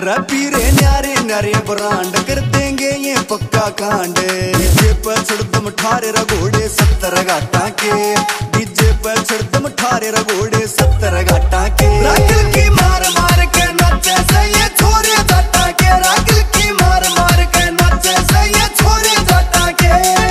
पीरे न्यारे न्यारे brand कर देंगे ये पक्का कांड। डीजे पर छड़दम ठारे रगोड़े 70 घाटा के, डीजे पर छड़दम ठारे रगोड़े 70 घाटा के। रागिल की मार मार के नाचे से ये छोरे जाटा के, रागिल की मार मार के नाचे से ये छोरे जाटा के।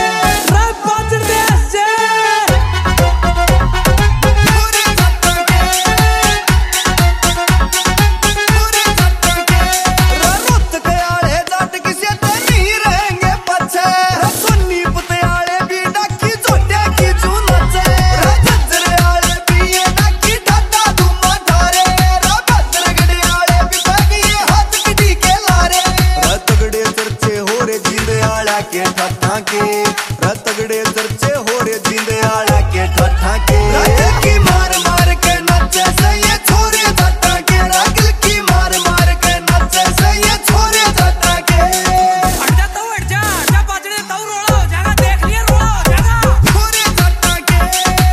तगड़े चर्चे हो रे जींदे आला के ठाठा के। रागिल की मार मार के नाचे से ये छोरे जाटा के, रागिल की मार मार के नाचे से ये छोरे जाटा के। हट जा बाजरे ताऊ रोड़ा हो जाएगा, देख लिया रोड़ा हो जाएगा। छोरे जाटा के,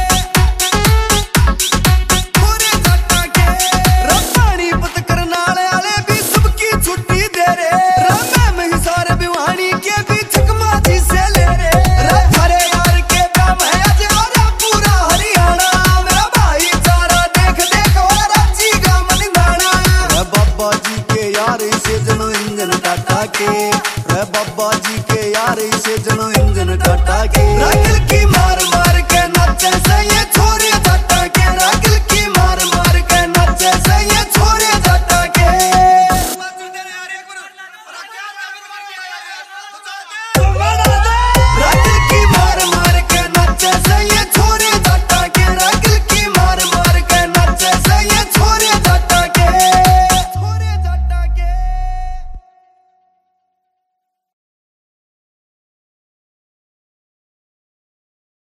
छोरे जाटा के। रपानी पत करनाले आले भी सबकी छुट्टी दे रे, रामे में ही सारे बिवानी के भी छकमा जी से ले रे। बाबा जी के यार इसे जनो इंजन काटा के। रागिल की मार मार के नाचे